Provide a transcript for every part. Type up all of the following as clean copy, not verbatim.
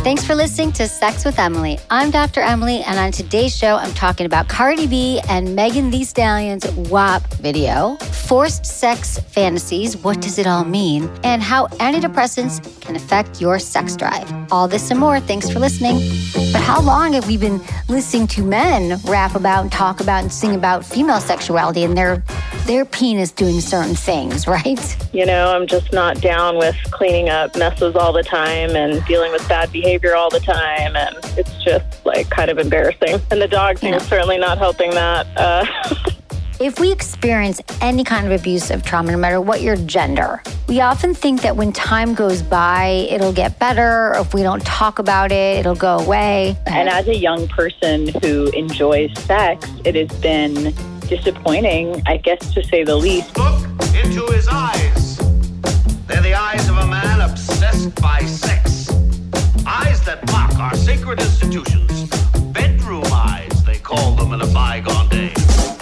Thanks for listening to Sex with Emily. I'm Dr. Emily, and on today's show, I'm talking about Cardi B and Megan Thee Stallion's WAP video, forced sex fantasies, what does it all mean, and how antidepressants can affect your sex drive. All this and more, thanks for listening. But how long have we been listening to men rap about and talk about and sing about female sexuality and their penis doing certain things, right? You know, I'm just not down with cleaning up messes all the time and dealing with bad behavior all the time. And it's just like kind of embarrassing. And the dog thing is certainly not helping that. If we experience any kind of abusive trauma, no matter what your gender, we often think that when time goes by, it'll get better. Or if we don't talk about it, it'll go away. And as a young person who enjoys sex, it has been disappointing, I guess, to say the least. Look into his eyes. They're the eyes of a man obsessed by sex. Eyes that mock our sacred institutions. Bedroom eyes, they call them in a bygone day.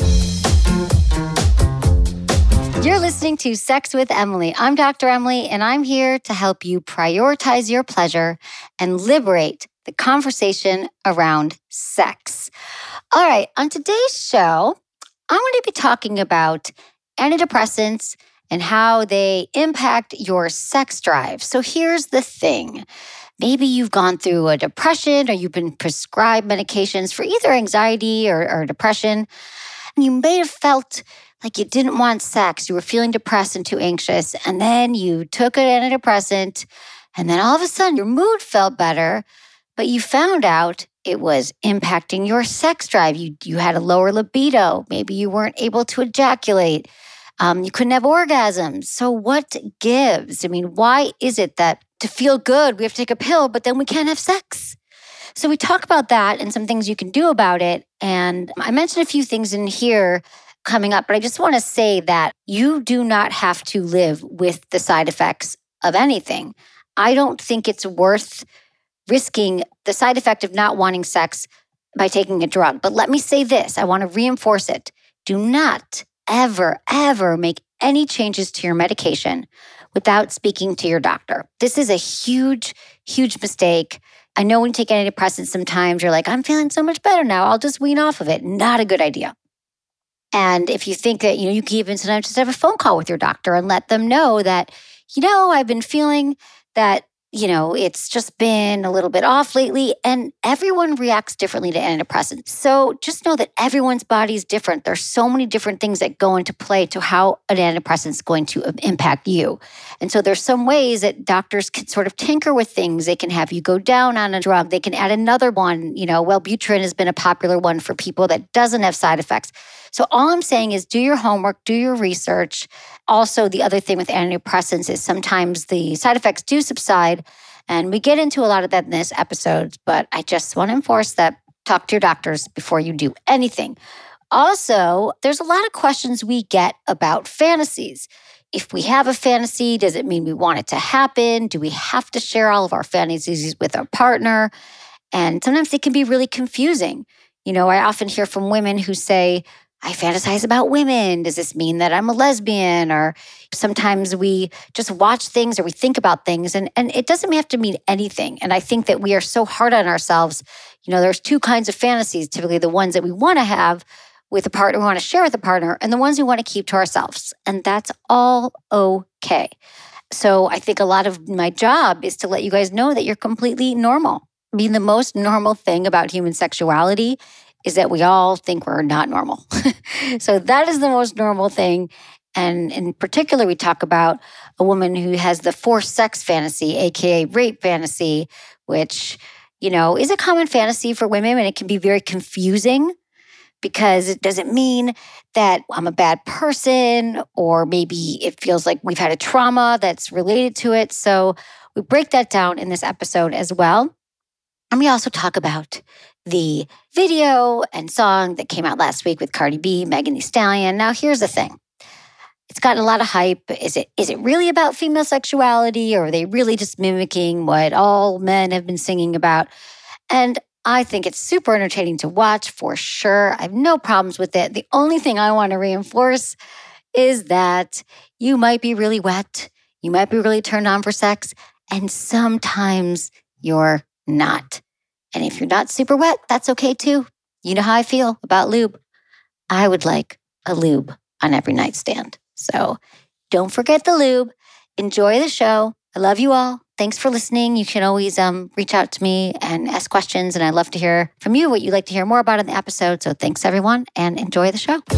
You're listening to Sex with Emily. I'm Dr. Emily, and I'm here to help you prioritize your pleasure and liberate the conversation around sex. All right, on today's show, I'm going to be talking about antidepressants and how they impact your sex drive. So here's the thing. Maybe you've gone through a depression or you've been prescribed medications for either anxiety or depression. And you may have felt like you didn't want sex. You were feeling depressed and too anxious. And then you took an antidepressant. And then all of a sudden your mood felt better. But you found out it was impacting your sex drive. You had a lower libido. Maybe you weren't able to ejaculate. You couldn't have orgasms. So what gives? I mean, why is it that to feel good, we have to take a pill, but then we can't have sex? So we talk about that and some things you can do about it. And I mentioned a few things in here coming up, but I just want to say that you do not have to live with the side effects of anything. I don't think it's worth risking the side effect of not wanting sex by taking a drug. But let me say this, I want to reinforce it. Do not ever, ever make any changes to your medication without speaking to your doctor. This is a huge, huge mistake. I know when you take antidepressants, sometimes you're like, I'm feeling so much better now, I'll just wean off of it. Not a good idea. And if you think that, you can even sometimes just have a phone call with your doctor and let them know that, I've been feeling that it's just been a little bit off lately, and everyone reacts differently to antidepressants. So just know that everyone's body is different. There's so many different things that go into play to how an antidepressant is going to impact you. And so there's some ways that doctors can sort of tinker with things. They can have you go down on a drug. They can add another one. Wellbutrin has been a popular one for people that doesn't have side effects. So all I'm saying is do your homework, do your research. Also, the other thing with antidepressants is sometimes the side effects do subside. And we get into a lot of that in this episode, but I just want to enforce that. Talk to your doctors before you do anything. Also, there's a lot of questions we get about fantasies. If we have a fantasy, does it mean we want it to happen? Do we have to share all of our fantasies with our partner? And sometimes it can be really confusing. I often hear from women who say, I fantasize about women. Does this mean that I'm a lesbian? Or sometimes we just watch things or we think about things and it doesn't have to mean anything. And I think that we are so hard on ourselves. There's two kinds of fantasies, typically the ones that we want to have with a partner, we want to share with a partner, and the ones we want to keep to ourselves. And that's all okay. So I think a lot of my job is to let you guys know that you're completely normal. The most normal thing about human sexuality is that we all think we're not normal. So that is the most normal thing. And in particular, we talk about a woman who has the forced sex fantasy, aka rape fantasy, which, is a common fantasy for women, and it can be very confusing because it doesn't mean that I'm a bad person, or maybe it feels like we've had a trauma that's related to it. So we break that down in this episode as well. And we also talk about the video and song that came out last week with Cardi B, Megan Thee Stallion. Now, here's the thing. It's gotten a lot of hype. Is it really about female sexuality, or are they really just mimicking what all men have been singing about? And I think it's super entertaining to watch for sure. I have no problems with it. The only thing I want to reinforce is that you might be really wet. You might be really turned on for sex. And sometimes you're not. And if you're not super wet, that's okay too. You know how I feel about lube. I would like a lube on every nightstand. So don't forget the lube. Enjoy the show. I love you all. Thanks for listening. You can always reach out to me and ask questions. And I'd love to hear from you what you'd like to hear more about in the episode. So thanks, everyone, and enjoy the show.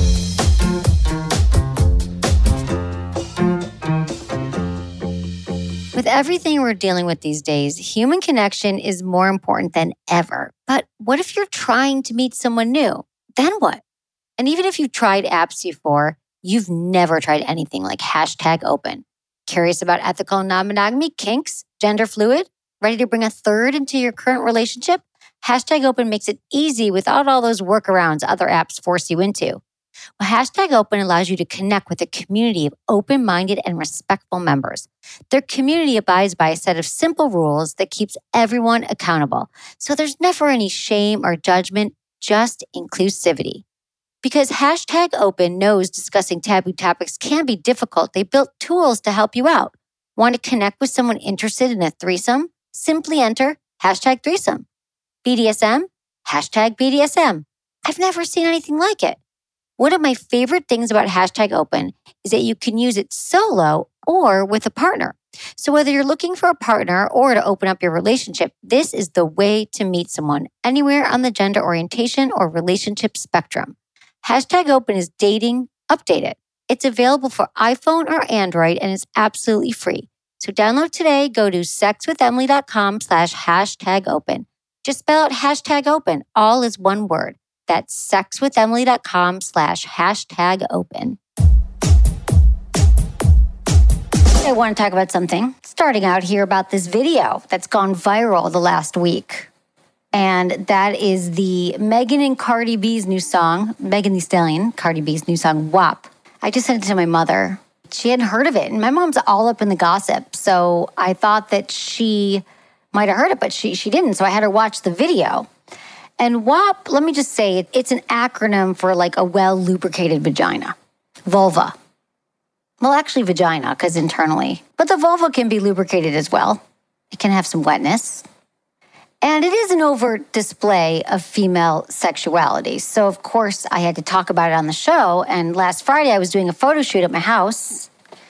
With everything we're dealing with these days, human connection is more important than ever. But what if you're trying to meet someone new? Then what? And even if you've tried apps before, you've never tried anything like #open. Curious about ethical non-monogamy, kinks, gender fluid? Ready to bring a third into your current relationship? #open makes it easy without all those workarounds other apps force you into. Well, #open allows you to connect with a community of open-minded and respectful members. Their community abides by a set of simple rules that keeps everyone accountable. So there's never any shame or judgment, just inclusivity. Because #open knows discussing taboo topics can be difficult, they built tools to help you out. Want to connect with someone interested in a threesome? Simply enter #threesome. BDSM? #BDSM. I've never seen anything like it. One of my favorite things about #open is that you can use it solo or with a partner. So whether you're looking for a partner or to open up your relationship, this is the way to meet someone anywhere on the gender orientation or relationship spectrum. #open is dating updated. It's available for iPhone or Android and is absolutely free. So download today, go to sexwithemily.com/#open. Just spell out #open, all is one word. That's sexwithemily.com/#open. I want to talk about something starting out here about this video that's gone viral the last week. And that is the Megan and Cardi B's new song, Megan Thee Stallion, Cardi B's new song, WAP. I just sent it to my mother. She hadn't heard of it. And my mom's all up in the gossip. So I thought that she might have heard it, but she didn't. So I had her watch the video. And WAP, let me just say, it's an acronym for like a well-lubricated vagina. Vulva. Well, actually vagina, because internally. But the vulva can be lubricated as well. It can have some wetness. And it is an overt display of female sexuality. So, of course, I had to talk about it on the show. And last Friday, I was doing a photo shoot at my house.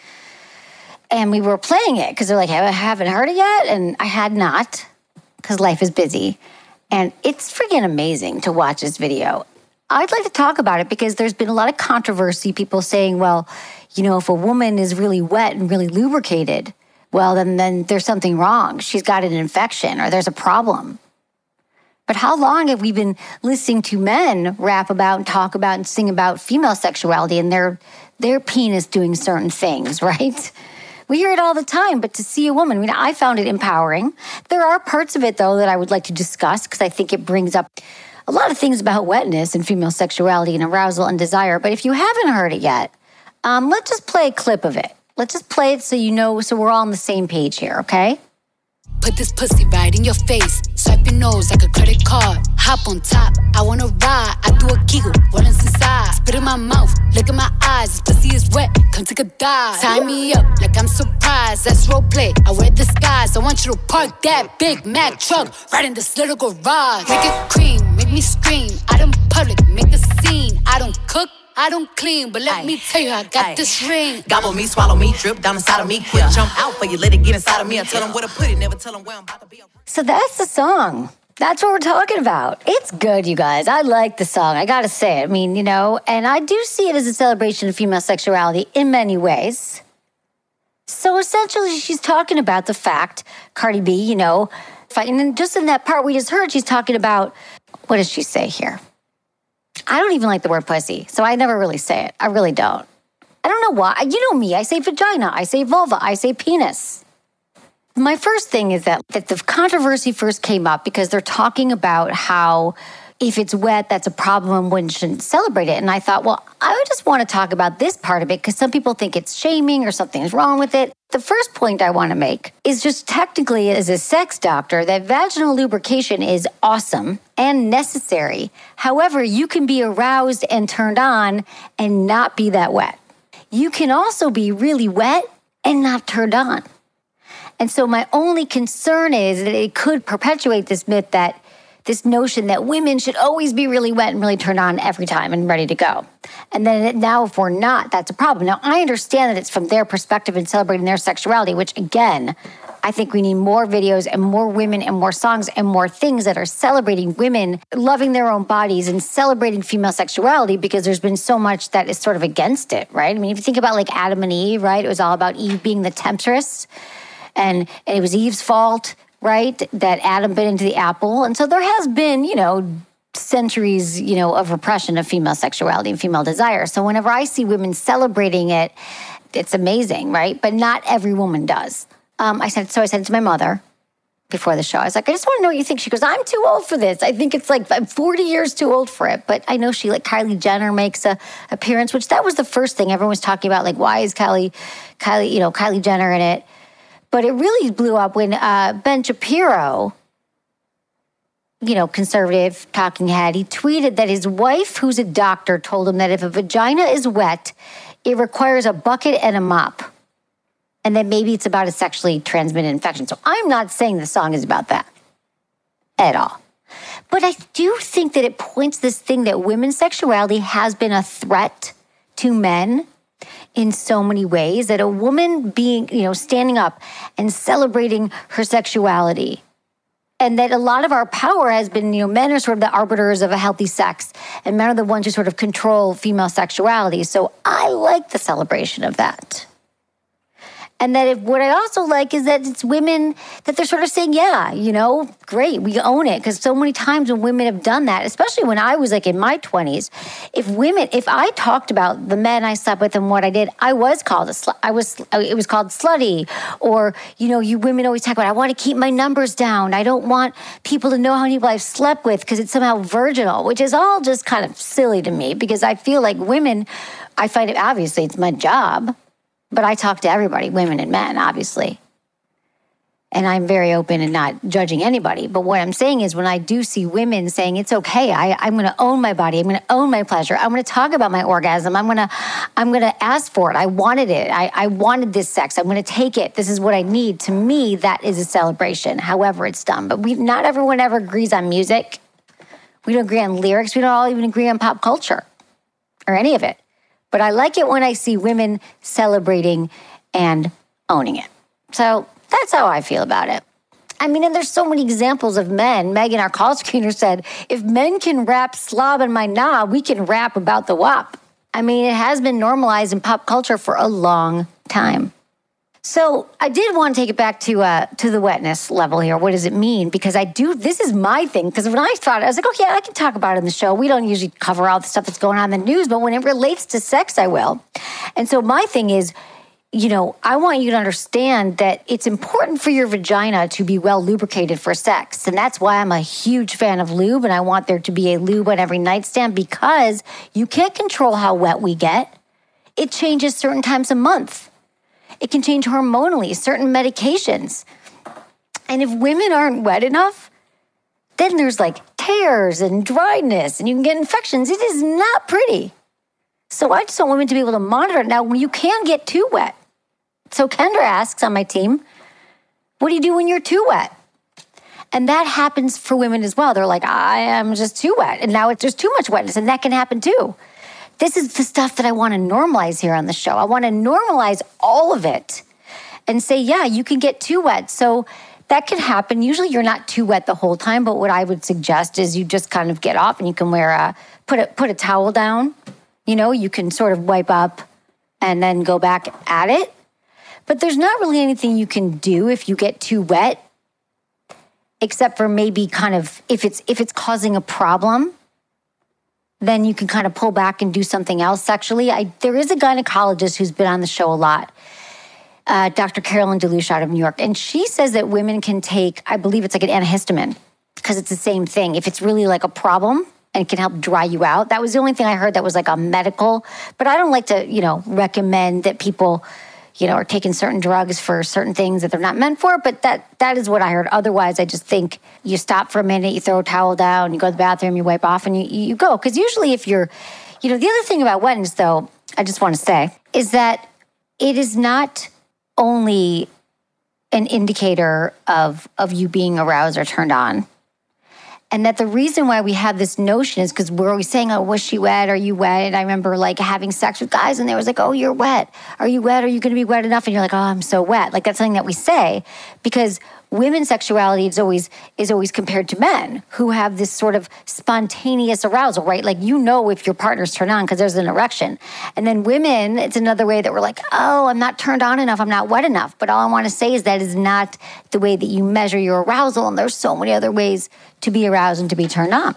And we were playing it because they're like, I haven't heard it yet. And I had not, because life is busy. And it's freaking amazing to watch this video. I'd like to talk about it because there's been a lot of controversy, people saying, well, you know, if a woman is really wet and really lubricated, well, then there's something wrong. She's got an infection or there's a problem. But how long have we been listening to men rap about and talk about and sing about female sexuality and their penis doing certain things, right? We hear it all the time, but to see a woman, I mean, I found it empowering. There are parts of it, though, that I would like to discuss because I think it brings up a lot of things about wetness and female sexuality and arousal and desire. But if you haven't heard it yet, let's just play a clip of it. Let's just play it so you know, so we're all on the same page here, okay? Put this pussy right in your face. Swipe your nose like a credit card. Hop on top, I wanna ride. I do a giggle, what is inside? Spit in my mouth, look in my eyes. This pussy is wet, come take a dive. Tie me up like I'm surprised, that's roleplay. I wear disguise, I want you to park that Big Mac truck right in this little garage. Make it cream, make me scream. Out in public, make a scene. I don't cook, I don't clean, but let me tell you, I got this ring. Gobble me, swallow me, drip down inside of me. Quick jump out for you, let it get inside of me. I tell them where to put it, never tell them where I'm about to be. So that's the song. That's what we're talking about. It's good, you guys. I like the song. I gotta say it. I mean, you know, and I do see it as a celebration of female sexuality in many ways. So essentially, she's talking about the fact, Cardi B, you know, and just in that part we just heard, she's talking about, what does she say here? I don't even like the word pussy, so I never really say it. I really don't. I don't know why. You know me. I say vagina. I say vulva. I say penis. My first thing is that the controversy first came up because they're talking about how if it's wet, that's a problem and one shouldn't celebrate it. And I thought, well, I would just want to talk about this part of it because some people think it's shaming or something's wrong with it. The first point I want to make is just technically as a sex doctor that vaginal lubrication is awesome and necessary. However, you can be aroused and turned on and not be that wet. You can also be really wet and not turned on. And so my only concern is that it could perpetuate this myth that this notion that women should always be really wet and really turned on every time and ready to go. And then now if we're not, that's a problem. Now, I understand that it's from their perspective and celebrating their sexuality, which again, I think we need more videos and more women and more songs and more things that are celebrating women loving their own bodies and celebrating female sexuality, because there's been so much that is sort of against it, right? I mean, if you think about like Adam and Eve, right? It was all about Eve being the temptress, and it was Eve's fault, right, that Adam bit into the apple. And so there has been, centuries, of repression of female sexuality and female desire. So whenever I see women celebrating it, it's amazing, right? But not every woman does. I said it to my mother before the show. I was like, I just want to know what you think. She goes, I'm too old for this. I think it's like I'm 40 years too old for it. But I know Kylie Jenner makes a appearance, which that was the first thing everyone was talking about. Like, why is Kylie Jenner in it? But it really blew up when Ben Shapiro, conservative talking head, he tweeted that his wife, who's a doctor, told him that if a vagina is wet, it requires a bucket and a mop. And then maybe it's about a sexually transmitted infection. So I'm not saying the song is about that at all. But I do think that it points this thing that women's sexuality has been a threat to men in so many ways, that a woman being, standing up and celebrating her sexuality, and that a lot of our power has been, men are sort of the arbiters of a healthy sex, and men are the ones who sort of control female sexuality. So I like the celebration of that. And that what I also like is that it's women that they're sort of saying, yeah, great, we own it. Because so many times when women have done that, especially when I was like in my 20s, if I talked about the men I slept with and what I did, I was called it was called slutty. Or, you women always talk about, I want to keep my numbers down. I don't want people to know how many people I've slept with because it's somehow virginal, which is all just kind of silly to me, because I feel like women, I find it, obviously it's my job, but I talk to everybody, women and men, obviously. And I'm very open and not judging anybody. But what I'm saying is when I do see women saying, it's okay, I'm going to own my body, I'm going to own my pleasure, I'm going to talk about my orgasm, I'm going to ask for it, I wanted it, I wanted this sex, I'm going to take it, this is what I need. To me, that is a celebration, however it's done. But not everyone ever agrees on music. We don't agree on lyrics. We don't all even agree on pop culture or any of it. But I like it when I see women celebrating and owning it. So that's how I feel about it. I mean, and there's so many examples of men. Megan, our call screener, said, if men can rap slob in my knob, we can rap about the WAP. I mean, it has been normalized in pop culture for a long time. So I did want to take it back to the wetness level here. What does it mean? Because this is my thing. Because when I thought, I was like, okay, I can talk about it in the show. We don't usually cover all the stuff that's going on in the news, but when it relates to sex, I will. And so my thing is, I want you to understand that it's important for your vagina to be well lubricated for sex. And that's why I'm a huge fan of lube, and I want there to be a lube on every nightstand, because you can't control how wet we get. It changes certain times a month. It can change hormonally, certain medications. And if women aren't wet enough, then there's like tears and dryness and you can get infections. It is not pretty. So I just want women to be able to monitor it. Now, you can get too wet. So Kendra asks on my team, what do you do when you're too wet? And that happens for women as well. They're like, I am just too wet. And now there's too much wetness, and that can happen too. This is the stuff that I want to normalize here on the show. I want to normalize all of it and say, yeah, you can get too wet. So that can happen. Usually you're not too wet the whole time, but what I would suggest is you just kind of get off and you can put a towel down. You can sort of wipe up and then go back at it. But there's not really anything you can do if you get too wet, except for maybe kind of if it's causing a problem, then you can kind of pull back and do something else sexually. There is a gynecologist who's been on the show a lot, Dr. Carolyn DeLucia out of New York, and she says that women can take, I believe it's like an antihistamine, because it's the same thing. If it's really like a problem and it can help dry you out. That was the only thing I heard that was like a medical, but I don't like to, recommend that people, are taking certain drugs for certain things that they're not meant for, but that is what I heard. Otherwise, I just think you stop for a minute, you throw a towel down, you go to the bathroom, you wipe off, and you go. Because usually if you're, the other thing about wetness, though, I just want to say, is that it is not only an indicator of you being aroused or turned on. And that the reason why we have this notion is because we're always saying, oh, was she wet? Are you wet? And I remember like having sex with guys and they was like, oh, you're wet. Are you wet? Are you going to be wet enough? And you're like, oh, I'm so wet. Like that's something that we say because women's sexuality is always compared to men who have this sort of spontaneous arousal, right? Like you know if your partner's turned on because there's an erection. And then women, it's another way that we're like, oh, I'm not turned on enough. I'm not wet enough. But all I want to say is that is not the way that you measure your arousal. And there's so many other ways to be aroused and to be turned on.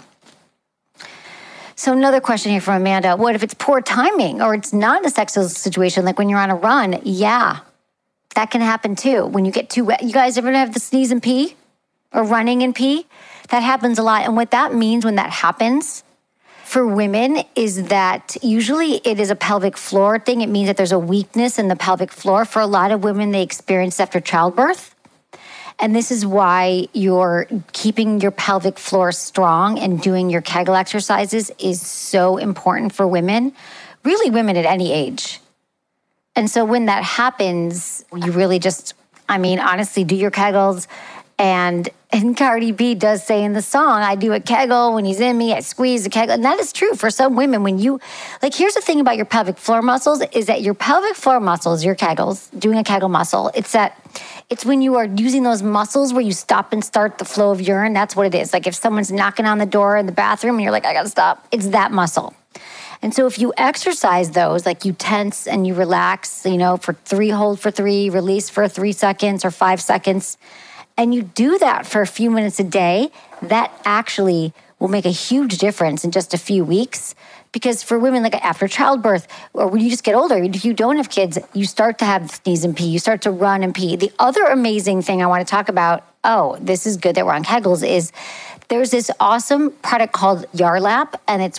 So another question here from Amanda. What if it's poor timing or it's not a sexual situation, like when you're on a run? Yeah, that can happen too. When you get too wet. You guys ever have the sneeze and pee or running and pee? That happens a lot. And what that means when that happens for women is that usually it is a pelvic floor thing. It means that there's a weakness in the pelvic floor. For a lot of women, they experience after childbirth. And this is why you're keeping your pelvic floor strong and doing your Kegel exercises is so important for women, really women at any age. And so when that happens, you really just, honestly, do your Kegels. And Cardi B does say in the song, I do a Kegel. When he's in me, I squeeze the Kegel. And that is true for some women. When you, here's the thing about your pelvic floor muscles is that your pelvic floor muscles, your Kegels, doing a Kegel muscle, it's when you are using those muscles where you stop and start the flow of urine. That's what it is. Like if someone's knocking on the door in the bathroom and you're like, I gotta stop. It's that muscle. And so if you exercise those, like you tense and you relax, for 3, hold for 3, release for 3 seconds or 5 seconds, and you do that for a few minutes a day, that actually will make a huge difference in just a few weeks. Because for women, like after childbirth, or when you just get older, if you don't have kids, you start to have sneeze and pee, you start to run and pee. The other amazing thing I want to talk about, this is good that we're on Kegels, is there's this awesome product called Yarlap, and it's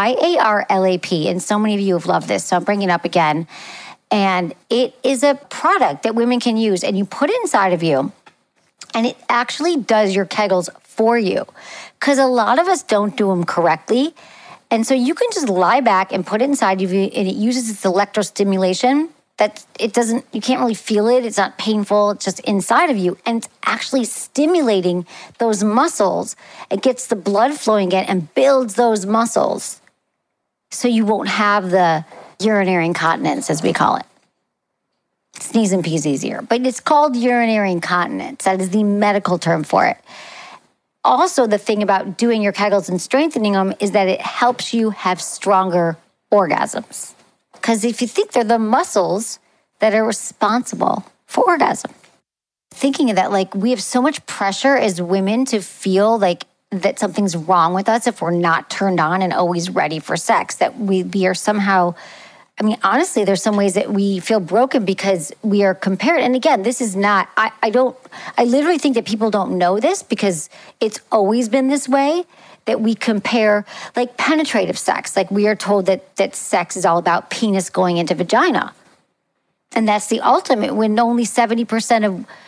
YARLAP. And so many of you have loved this, so I'm bringing it up again. And it is a product that women can use, and you put it inside of you, and it actually does your Kegels for you. Because a lot of us don't do them correctly. And so you can just lie back and put it inside of you, and it uses its electrostimulation. That you can't really feel it. It's not painful. It's just inside of you. And it's actually stimulating those muscles. It gets the blood flowing again and builds those muscles. So you won't have the urinary incontinence, as we call it. Sneeze and pee is easier. But it's called urinary incontinence. That is the medical term for it. Also, the thing about doing your Kegels and strengthening them is that it helps you have stronger orgasms. Because if you think they're the muscles that are responsible for orgasm. Thinking of that, we have so much pressure as women to feel like that something's wrong with us if we're not turned on and always ready for sex, that we are somehow, honestly, there's some ways that we feel broken because we are compared. And again, this is not, I literally think that people don't know this because it's always been this way, that we compare penetrative sex. We are told that sex is all about penis going into vagina. And that's the ultimate when only 30%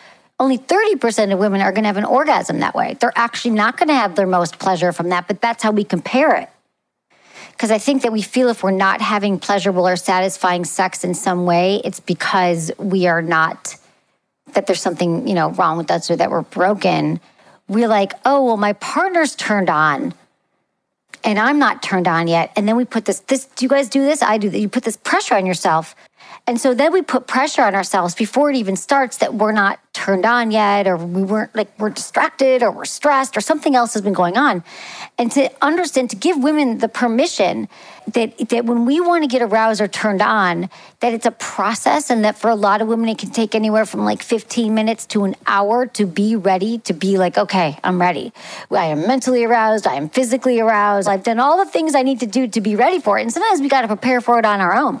of women are going to have an orgasm that way. They're actually not going to have their most pleasure from that, but that's how we compare it. Because I think that we feel if we're not having pleasurable or satisfying sex in some way, it's because we are not, that there's something, wrong with us or that we're broken. We're like, oh, well, my partner's turned on and I'm not turned on yet. And then we put this, do you guys do this? I do that. You put this pressure on yourself. And so then we put pressure on ourselves before it even starts that we're not turned on yet, or we weren't we're distracted or we're stressed or something else has been going on. And to understand, to give women the permission that when we want to get aroused or turned on, that it's a process and that for a lot of women, it can take anywhere from 15 minutes to an hour to be ready, to be okay, I'm ready. I am mentally aroused. I am physically aroused. I've done all the things I need to do to be ready for it. And sometimes we got to prepare for it on our own.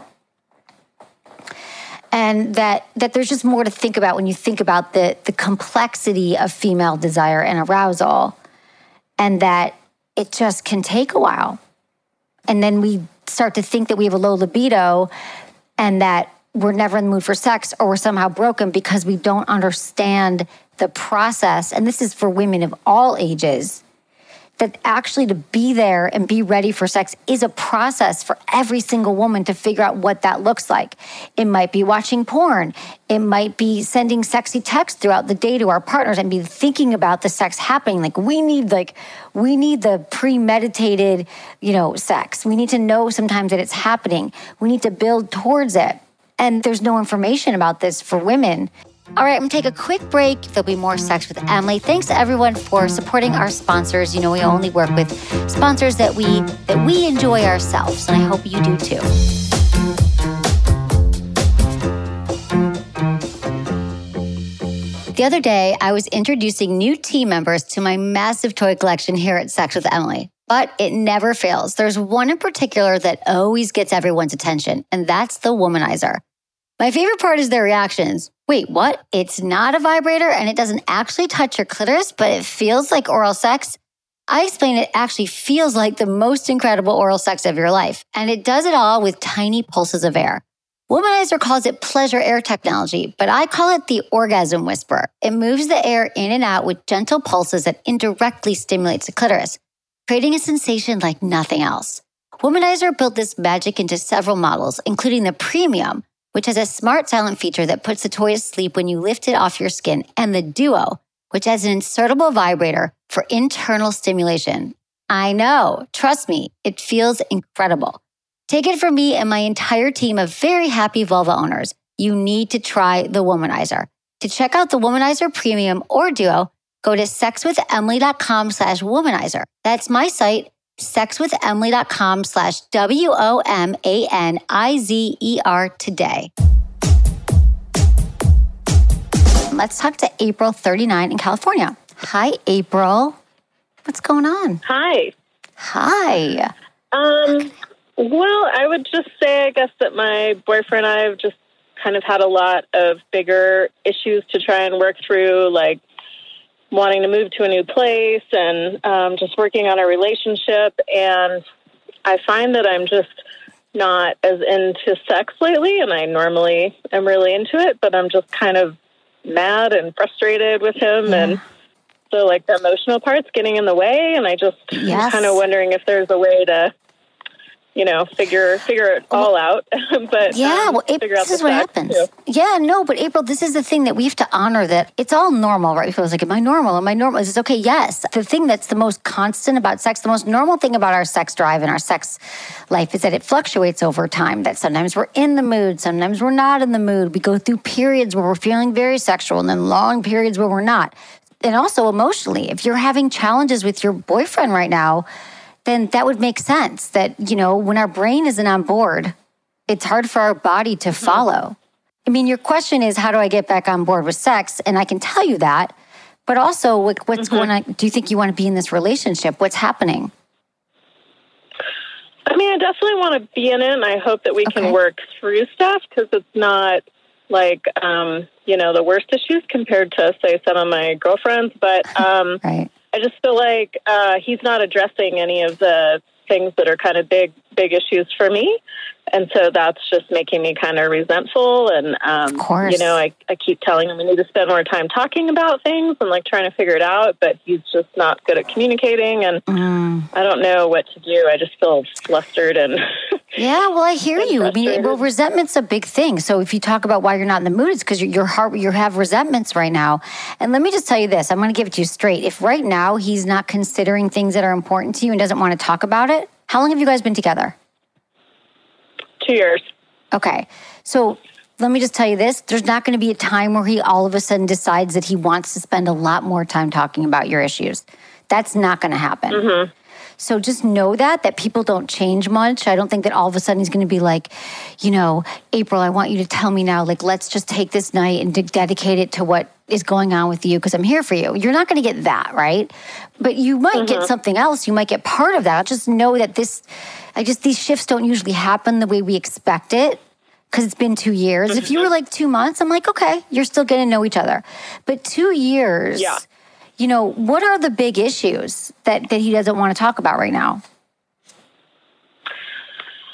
And that there's just more to think about when you think about the complexity of female desire and arousal, and that it just can take a while. And then we start to think that we have a low libido and that we're never in the mood for sex or we're somehow broken because we don't understand the process. And this is for women of all ages, that actually to be there and be ready for sex is a process for every single woman to figure out what that looks like. It might be watching porn. It might be sending sexy texts throughout the day to our partners and be thinking about the sex happening. We need the premeditated, sex. We need to know sometimes that it's happening. We need to build towards it. And there's no information about this for women. All right, I'm going to take a quick break. There'll be more Sex with Emily. Thanks to everyone for supporting our sponsors. We only work with sponsors that we enjoy ourselves, and I hope you do too. The other day, I was introducing new team members to my massive toy collection here at Sex with Emily. But it never fails. There's one in particular that always gets everyone's attention, and that's the womanizer. My favorite part is their reactions. Wait, what? It's not a vibrator and it doesn't actually touch your clitoris, but it feels like oral sex? I explain it actually feels like the most incredible oral sex of your life, and it does it all with tiny pulses of air. Womanizer calls it pleasure air technology, but I call it the orgasm whisper. It moves the air in and out with gentle pulses that indirectly stimulates the clitoris, creating a sensation like nothing else. Womanizer built this magic into several models, including the Premium, which has a smart silent feature that puts the toy to sleep when you lift it off your skin, and the Duo, which has an insertable vibrator for internal stimulation. I know, trust me, it feels incredible. Take it from me and my entire team of very happy vulva owners. You need to try the Womanizer. To check out the Womanizer Premium or Duo, go to sexwithemily.com/womanizer. That's my site, sexwithemily.com/WOMANIZER today. Let's talk to April, 39, in California. Hi, April. What's going on? Hi. Hi. Well, I would just say, I guess, that my boyfriend and I have just kind of had a lot of bigger issues to try and work through, like wanting to move to a new place and just working on a relationship. And I find that I'm just not as into sex lately, and I normally am really into it, but I'm just kind of mad and frustrated with him. Yeah. And so the emotional part's getting in the way, and I'm kind of wondering if there's a way to figure it all out. But this is what happens. Too. Yeah, no, but April, this is the thing that we have to honor, that it's all normal, right? People are like, am I normal? Am I normal? Is this okay? Yes. The thing that's the most constant about sex, the most normal thing about our sex drive and our sex life is that it fluctuates over time, that sometimes we're in the mood, sometimes we're not in the mood. We go through periods where we're feeling very sexual and then long periods where we're not. And also emotionally, if you're having challenges with your boyfriend right now, then that would make sense that, when our brain isn't on board, it's hard for our body to follow. I mean, your question is, how do I get back on board with sex? And I can tell you that, but also what's going on? Do you think you want to be in this relationship? What's happening? I mean, I definitely want to be in it, and I hope that we can work through stuff, because it's not the worst issues compared to, say, some of my girlfriends, but right. I just feel like he's not addressing any of the things that are kind of big issues for me. And so that's just making me kind of resentful. And, of course. I keep telling him we need to spend more time talking about things and trying to figure it out, but he's just not good at communicating. And I don't know what to do. I just feel flustered and yeah, well, I hear you. I mean, resentment's a big thing. So if you talk about why you're not in the mood, it's because you have resentments right now. And let me just tell you this. I'm going to give it to you straight. If right now he's not considering things that are important to you and doesn't want to talk about it, how long have you guys been together? 2 years. Okay. So let me just tell you this. There's not going to be a time where he all of a sudden decides that he wants to spend a lot more time talking about your issues. That's not going to happen. Mm-hmm. So just know that people don't change much. I don't think that all of a sudden he's going to be like, April, I want you to tell me now, let's just take this night and dedicate it to what is going on with you because I'm here for you. You're not going to get that, right? But you might get something else. You might get part of that. I'll just know that these shifts don't usually happen the way we expect it because it's been 2 years. If you were 2 months, I'm like, okay, you're still getting to know each other. But 2 years... Yeah. What are the big issues that he doesn't want to talk about right now?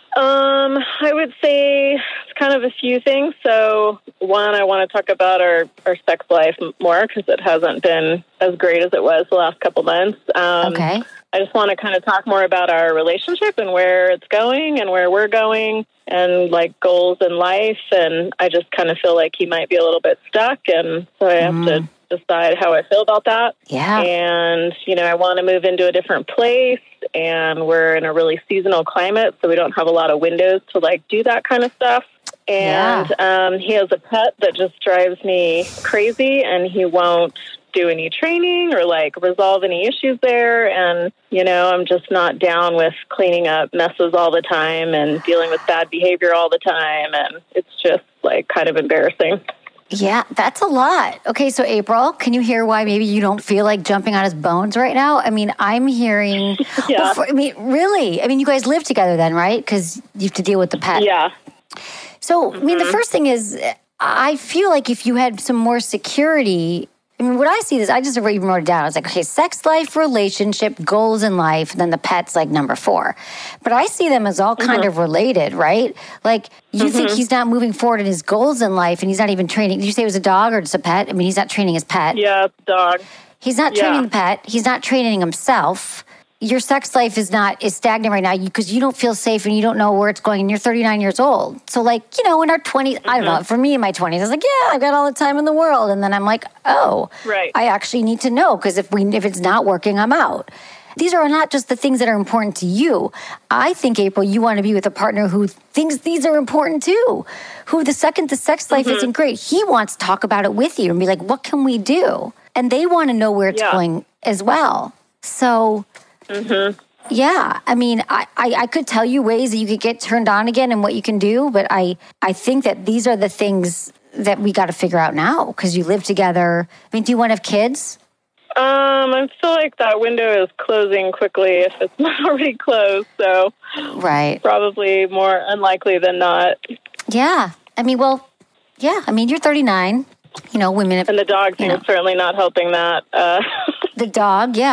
I would say it's kind of a few things. So one, I want to talk about our sex life more because it hasn't been as great as it was the last couple months. Okay. I just want to kind of talk more about our relationship and where it's going and where we're going and like goals in life. And I just kind of feel like he might be a little bit stuck. And so I have to decide how I feel about that. Yeah. And, I want to move into a different place, and we're in a really seasonal climate, so we don't have a lot of windows to like do that kind of stuff. And he has a pet that just drives me crazy, and he won't do any training or like resolve any issues there. And, I'm just not down with cleaning up messes all the time and dealing with bad behavior all the time. And it's just like kind of embarrassing. Yeah, that's a lot. Okay, so April, can you hear why maybe you don't feel like jumping on his bones right now? I mean, I'm hearing... Yeah. Really? I mean, you guys live together then, right? Because you have to deal with the pet. Yeah. So, I mean, the first thing is, I feel like if you had some more security... I mean, when I see this, I just even wrote it down. I was like, okay, sex life, relationship, goals in life, and then the pet's like number 4. But I see them as all kind of related, right? Like, you think he's not moving forward in his goals in life, and he's not even training. Did you say it was a dog or just a pet? I mean, he's not training his pet. Yeah, it's a dog. He's not training the pet. He's not training himself. Your sex life is stagnant right now because you don't feel safe and you don't know where it's going, and you're 39 years old. So like, in our 20s, I don't know, for me in my 20s, I was like, yeah, I've got all the time in the world. And then I'm like, oh, right. I actually need to know because if it's not working, I'm out. These are not just the things that are important to you. I think, April, you want to be with a partner who thinks these are important too, who the second the sex life isn't great, he wants to talk about it with you and be like, what can we do? And they want to know where it's going as well. So... Yeah, I mean, I could tell you ways that you could get turned on again and what you can do, but I think that these are the things that we got to figure out now because you live together. I mean, do you want to have kids? I feel like that window is closing quickly if it's not already closed, so right, probably more unlikely than not. Yeah, I mean, you're 39. Women have, and the dog thing is certainly not helping that. The dog, yeah.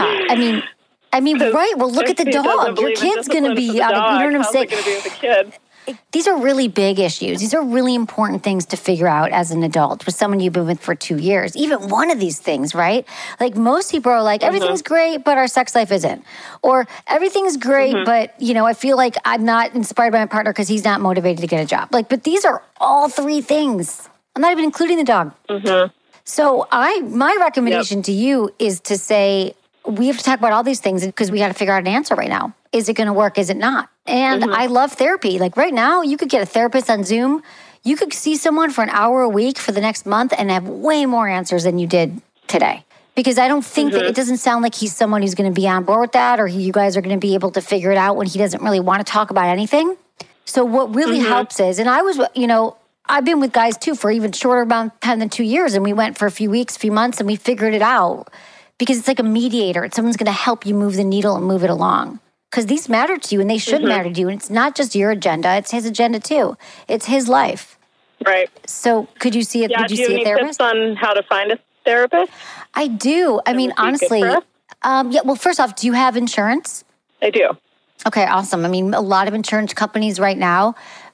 I mean, right. Well, look at the dog. Your kid's going to be, you know what I'm saying? How's it going to be with a kid? These are really big issues. These are really important things to figure out as an adult with someone you've been with for 2 years. Even one of these things, right? Like most people are like, everything's great, but our sex life isn't. Or everything's great, but, I feel like I'm not inspired by my partner because he's not motivated to get a job. But these are all 3 things. I'm not even including the dog. So my recommendation to you is to say, we have to talk about all these things because we got to figure out an answer right now. Is it going to work? Is it not? And I love therapy. Like right now, you could get a therapist on Zoom. You could see someone for an hour a week for the next month and have way more answers than you did today. Because I don't think that it doesn't sound like he's someone who's going to be on board with that or you guys are going to be able to figure it out when he doesn't really want to talk about anything. So what really helps is, and I was, I've been with guys too for even shorter amount of time than 2 years. And we went for a few weeks, few months, and we figured it out. Because it's like a mediator. It's someone's going to help you move the needle and move it along. Because these matter to you and they should matter to you. And it's not just your agenda. It's his agenda too. It's his life. Right. So could you see it? Yeah, would you do you see have a any therapist? tips on how to find a therapist? I do. I mean, honestly. Well, first off, do you have insurance? I do. Okay, awesome. I mean, a lot of insurance companies right now,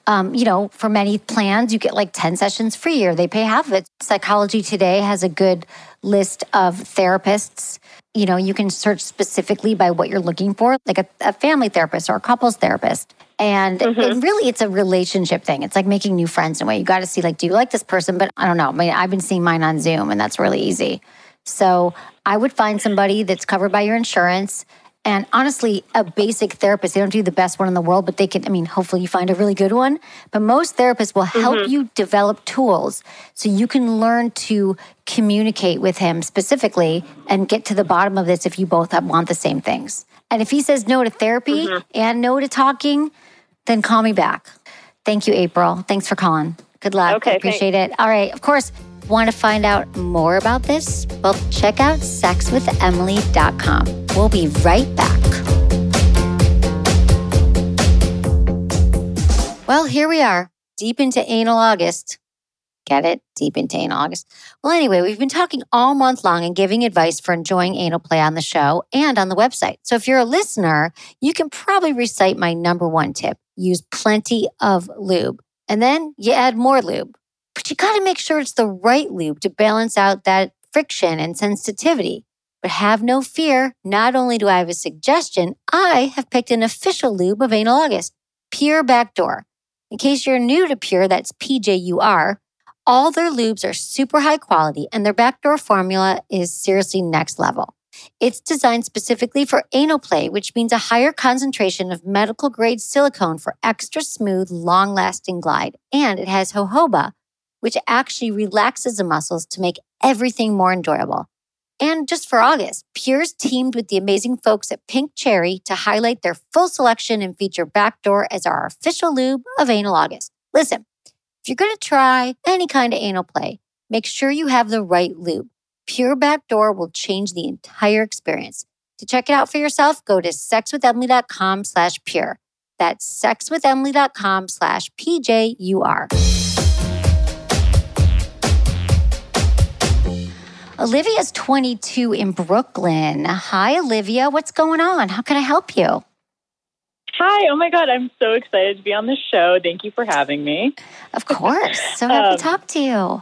for many plans, you get like 10 sessions free or they pay half of it. Psychology Today has a good list of therapists. You can search specifically by what you're looking for, like a family therapist or a couples therapist. And really, it's a relationship thing. It's like making new friends in a way. You got to see, like, do you like this person? But I don't know. I mean, I've been seeing mine on Zoom, and that's really easy. So I would find somebody that's covered by your insurance. And honestly, a basic therapist, they don't do the best one in the world, but they can, hopefully you find a really good one. But most therapists will help you develop tools so you can learn to communicate with him specifically and get to the bottom of this if you both want the same things. And if he says no to therapy and no to talking, then call me back. Thank you, April. Thanks for calling. Good luck. Okay, I appreciate it. All right. Of course, want to find out more about this? Well, check out sexwithemily.com. We'll be right back. Well, here we are, deep into anal August. Get it? Deep into anal August. Well, anyway, we've been talking all month long and giving advice for enjoying anal play on the show and on the website. So if you're a listener, you can probably recite my number 1 tip. use plenty of lube. And then you add more lube. But you got to make sure it's the right lube to balance out that friction and sensitivity. But have no fear, not only do I have a suggestion, I have picked an official lube of Anal August, Pure Backdoor. In case you're new to Pure, that's PJUR. All their lubes are super high quality and their backdoor formula is seriously next level. It's designed specifically for anal play, which means a higher concentration of medical grade silicone for extra smooth, long-lasting glide. And it has jojoba, which actually relaxes the muscles to make everything more enjoyable. And just for August, Pure's teamed with the amazing folks at Pink Cherry to highlight their full selection and feature Backdoor as our official lube of Anal August. Listen, if you're going to try any kind of anal play, make sure you have the right lube. Pure Backdoor will change the entire experience. To check it out for yourself, go to sexwithemily.com/pure. That's sexwithemily.com/PJUR. Olivia's 22 in Brooklyn. Hi, Olivia. What's going on? How can I help you? Hi. Oh, my God. I'm so excited to be on the show. Thank you for having me. Of course. So happy to talk to you.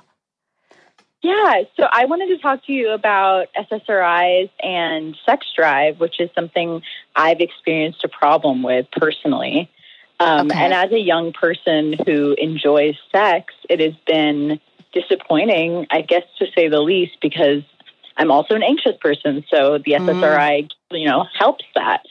Yeah. So I wanted to talk to you about SSRIs and sex drive, which is something I've experienced a problem with personally. And as a young person who enjoys sex, it has been disappointing, I guess, to say the least, because I'm also an anxious person. So the SSRI, helps that.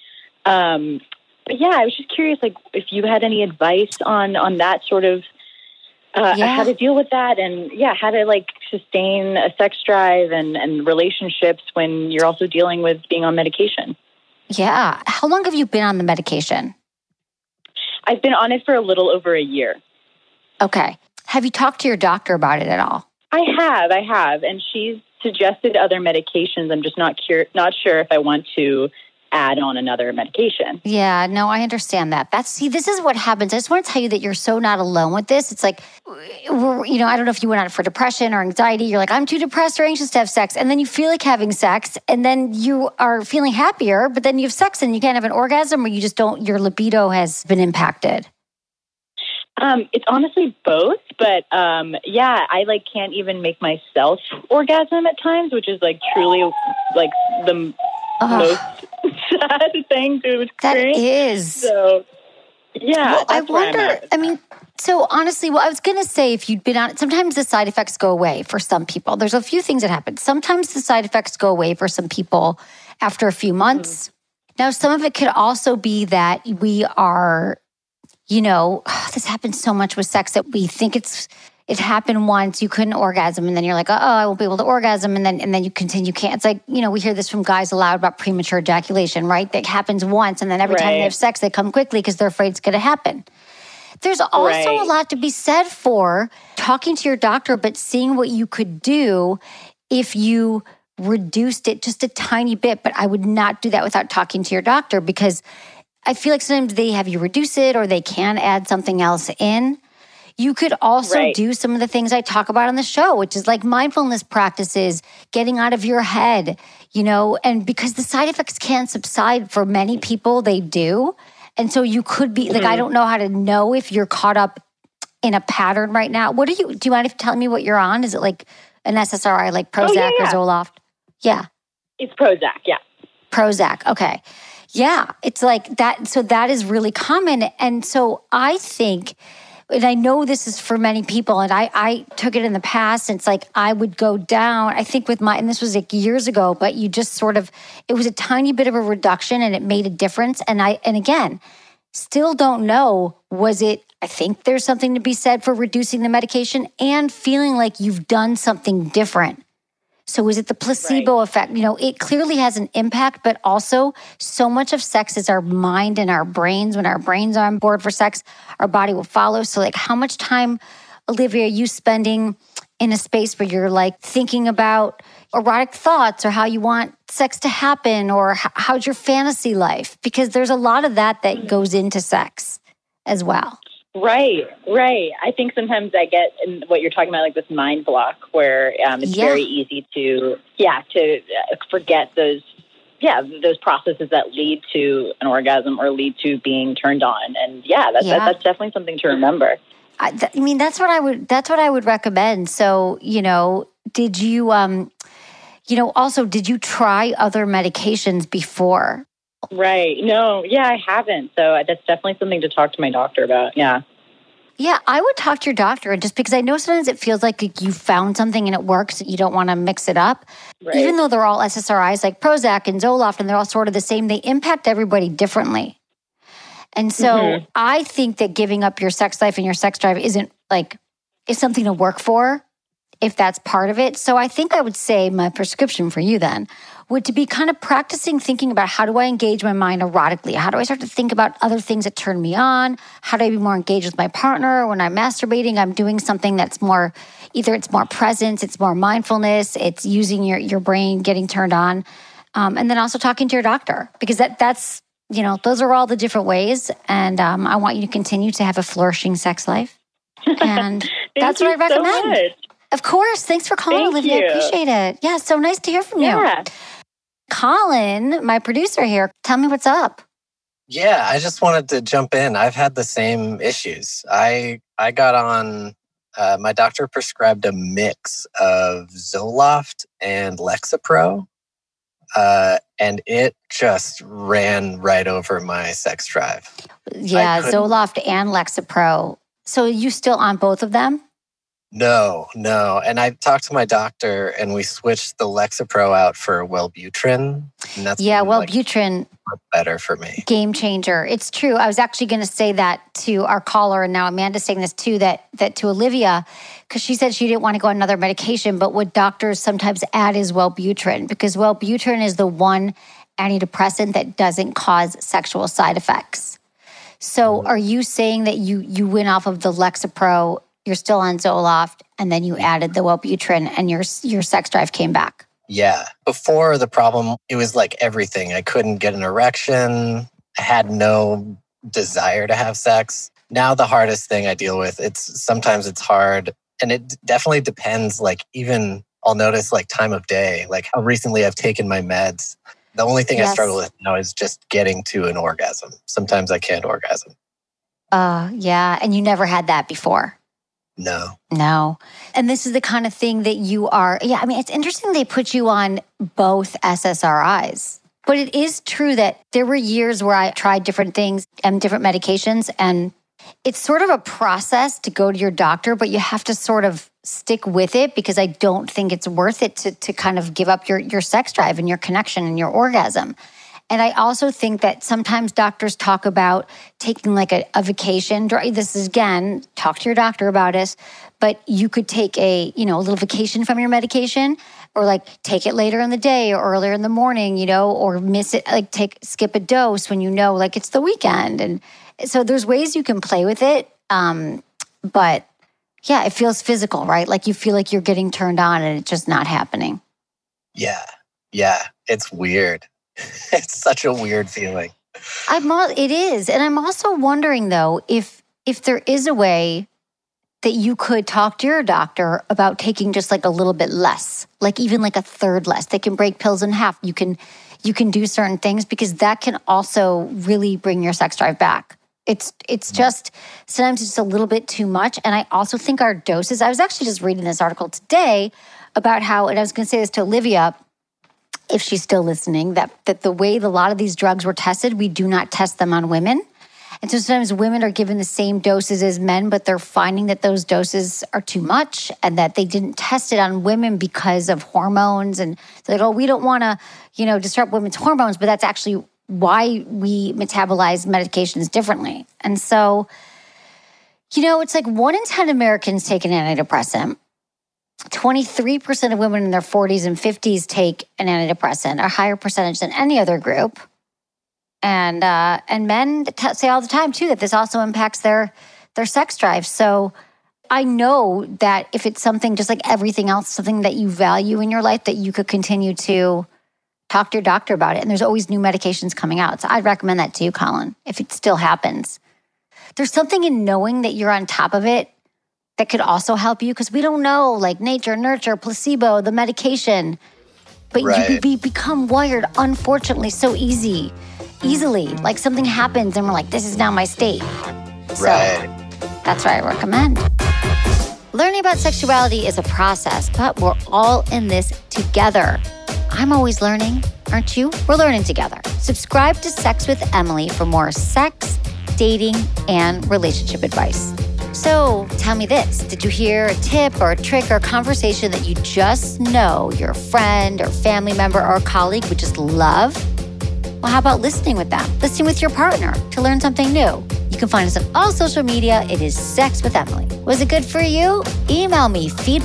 But yeah, I was just curious, like, if you had any advice on that sort of how to deal with that, and how to like sustain a sex drive and relationships when you're also dealing with being on medication. Yeah. How long have you been on the medication? I've been on it for a little over a year. Okay. Have you talked to your doctor about it at all? I have. And she's suggested other medications. I'm just not sure if I want to add on another medication. Yeah, no, I understand that. This is what happens. I just want to tell you that you're so not alone with this. It's like, I don't know if you went on it for depression or anxiety. You're like, I'm too depressed or anxious to have sex. And then you feel like having sex and then you are feeling happier, but then you have sex and you can't have an orgasm, or you just don't, your libido has been impacted. It's honestly both, but I like can't even make myself orgasm at times, which is like truly like the most sad thing to experience. That is. So, yeah. Well, I wonder, so honestly, I was going to say, if you'd been on it, sometimes the side effects go away for some people. There's a few things that happen. Sometimes the side effects go away for some people after a few months. Now, some of it could also be that we are, this happens so much with sex that we think it happened once, you couldn't orgasm, and then you're like, I won't be able to orgasm, and then you continue, you can't. It's like, we hear this from guys a lot about premature ejaculation, right? That happens once, and then every time they have sex, they come quickly because they're afraid it's going to happen. There's also a lot to be said for talking to your doctor, but seeing what you could do if you reduced it just a tiny bit. But I would not do that without talking to your doctor, because I feel like sometimes they have you reduce it or they can add something else in. You could also do some of the things I talk about on the show, which is like mindfulness practices, getting out of your head, and because the side effects can't subside for many people, they do. And so you could be like, I don't know how to know if you're caught up in a pattern right now. Do you mind telling me what you're on? Is it like an SSRI, like Prozac or Zoloft? Yeah. It's Prozac, yeah. Prozac, okay. Yeah, it's like that. So that is really common. And so I think, and I know this is for many people, and I took it in the past, and it's like I would go down, I think and this was like years ago, but you just it was a tiny bit of a reduction and it made a difference. And again, still don't know, I think there's something to be said for reducing the medication and feeling like you've done something different. So is it the placebo effect? It clearly has an impact, but also so much of sex is our mind and our brains. When our brains are on board for sex, our body will follow. So like, how much time, Olivia, are you spending in a space where you're like thinking about erotic thoughts or how you want sex to happen, or how's your fantasy life? Because there's a lot of that goes into sex as well. Right. I think sometimes I get in what you're talking about, like this mind block, where it's very easy to forget those those processes that lead to an orgasm or lead to being turned on. And that's definitely something to remember. I mean, that's what I would recommend. So, did you, also, did you try other medications before? Right. No, I haven't. So that's definitely something to talk to my doctor about. Yeah. Yeah, I would talk to your doctor, just because I know sometimes it feels like you found something and it works. You don't want to mix it up. Right. Even though they're all SSRIs like Prozac and Zoloft and they're all sort of the same, they impact everybody differently. And so I think that giving up your sex life and your sex drive is something to work for if that's part of it. So I think I would say my prescription for you then would to be kind of practicing thinking about, how do I engage my mind erotically? How do I start to think about other things that turn me on? How do I be more engaged with my partner? When I'm masturbating, I'm doing something that's more, either it's more presence, it's more mindfulness, it's using your brain, getting turned on. And then also talking to your doctor, because that's, those are all the different ways. And I want you to continue to have a flourishing sex life. And that's what I recommend. So of course. Thanks for calling, Olivia. I appreciate it. Yeah, so nice to hear from you. Colin, my producer here, tell me what's up. Yeah, I just wanted to jump in. I've had the same issues. I got on, my doctor prescribed a mix of Zoloft and Lexapro, and it just ran right over my sex drive. Yeah, Zoloft and Lexapro. So you still on both of them? No. And I talked to my doctor and we switched the Lexapro out for Wellbutrin. And that's Wellbutrin. Better for me. Game changer. It's true. I was actually going to say that to our caller, and now Amanda's saying this too, that to Olivia, because she said she didn't want to go on another medication, but what doctors sometimes add is Wellbutrin, because Wellbutrin is the one antidepressant that doesn't cause sexual side effects. So are you saying that you went off of the Lexapro, you're still on Zoloft, and then you added the Wellbutrin and your sex drive came back? Yeah. Before, the problem, it was like everything. I couldn't get an erection. I had no desire to have sex. Now the hardest thing I deal with, sometimes it's hard. And it definitely depends, like even I'll notice like time of day, like how recently I've taken my meds. The only thing I struggle with now is just getting to an orgasm. Sometimes I can't orgasm. Yeah. And you never had that before? No. And this is the kind of thing that you are, it's interesting they put you on both SSRIs. But it is true that there were years where I tried different things and different medications, and it's sort of a process to go to your doctor, but you have to sort of stick with it, because I don't think it's worth it to kind of give up your sex drive and your connection and your orgasm. And I also think that sometimes doctors talk about taking like a vacation. This is, again, talk to your doctor about it, but you could take a little vacation from your medication, or like take it later in the day or earlier in the morning, or miss it, like skip a dose when like it's the weekend. And so there's ways you can play with it. But yeah, it feels physical, right? Like you feel like you're getting turned on and it's just not happening. Yeah. It's weird. It's such a weird feeling. It is. And I'm also wondering, though, if there is a way that you could talk to your doctor about taking just like a little bit less, like even like a third less. They can break pills in half. You can do certain things, because that can also really bring your sex drive back. It's just, sometimes it's just a little bit too much. And I also think our doses, I was actually just reading this article today about how, and I was going to say this to Olivia, if she's still listening, that the way a lot of these drugs were tested, we do not test them on women. And so sometimes women are given the same doses as men, but they're finding that those doses are too much and that they didn't test it on women because of hormones. And they're like, we don't want to, disrupt women's hormones, but that's actually why we metabolize medications differently. And so, it's like 1 in 10 Americans take an antidepressant. 23% of women in their 40s and 50s take an antidepressant, a higher percentage than any other group. And men say all the time, too, that this also impacts their sex drive. So I know that if it's something just like everything else, something that you value in your life, that you could continue to talk to your doctor about it. And there's always new medications coming out. So I'd recommend that to you, Colin, if it still happens. There's something in knowing that you're on top of it that could also help you, because we don't know, like nature, nurture, placebo, the medication. But Right. we become wired, unfortunately, so easily. Like something happens and we're like, this is now my state. So Right. that's what I recommend. Learning about sexuality is a process, but we're all in this together. I'm always learning, aren't you? We're learning together. Subscribe to Sex with Emily for more sex, dating, and relationship advice. So tell me this, did you hear a tip or a trick or a conversation that you just know your friend or family member or colleague would just love? Well, how about listening with them? Listening with your partner to learn something new. You can find us on all social media. It is Sex with Emily. Was it good for you? Email me,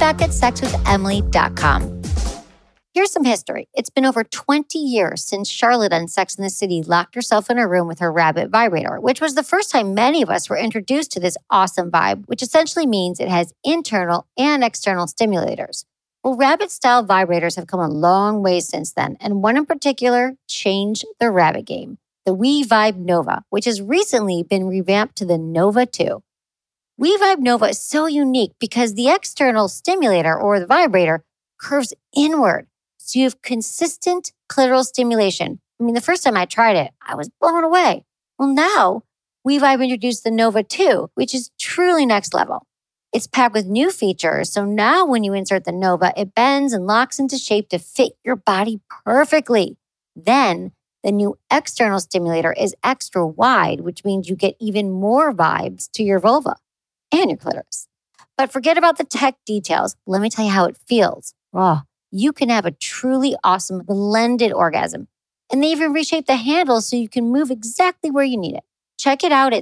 feedback@sexwithemily.com. Here's some history. It's been over 20 years since Charlotte on Sex and the City locked herself in a room with her rabbit vibrator, which was the first time many of us were introduced to this awesome vibe, which essentially means it has internal and external stimulators. Well, rabbit-style vibrators have come a long way since then, and one in particular changed the rabbit game, the WeVibe Nova, which has recently been revamped to the Nova 2. WeVibe Nova is so unique because the external stimulator, or the vibrator, curves inward. So you have consistent clitoral stimulation. I mean, the first time I tried it, I was blown away. Well, now WeVibe introduced the Nova 2, which is truly next level. It's packed with new features, so now when you insert the Nova, it bends and locks into shape to fit your body perfectly. Then, the new external stimulator is extra wide, which means you get even more vibes to your vulva and your clitoris. But forget about the tech details. Let me tell you how it feels. Oh, you can have a truly awesome blended orgasm. And they even reshape the handle so you can move exactly where you need it. Check it out at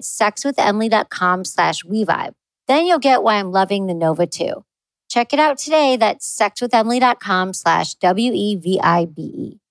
sexwithemily.com/WeVibe. Then you'll get why I'm loving the Nova 2. Check it out today. That's sexwithemily.com/WEVIBE.